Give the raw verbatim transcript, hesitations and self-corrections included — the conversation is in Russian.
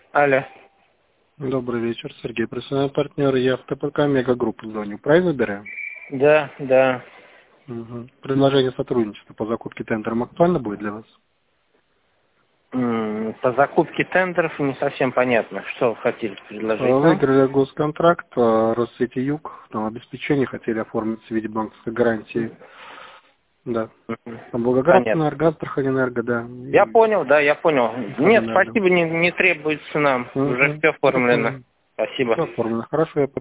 Алло. Добрый вечер, Сергей, профессиональный партнер. Я в ТПК Мегагруппу звоню. Правильно берем? Да, да. Угу. Предложение сотрудничества по закупке тендером актуально будет для вас? М, По закупке тендеров не совсем понятно, что вы хотели предложить нам. Выиграли госконтракт по Россети Юг, там обеспечение хотели оформить в виде банковской гарантии. Да. Мгм. Там Волгоградская Понятно. энерго, Астрахань-энерго, да. Я И понял, да, я понял. Нет, Инфоэнерго. спасибо, не, не требуется нам. Уже Угу. все Все оформлено. понял. Спасибо. Все оформлено. Хорошо, я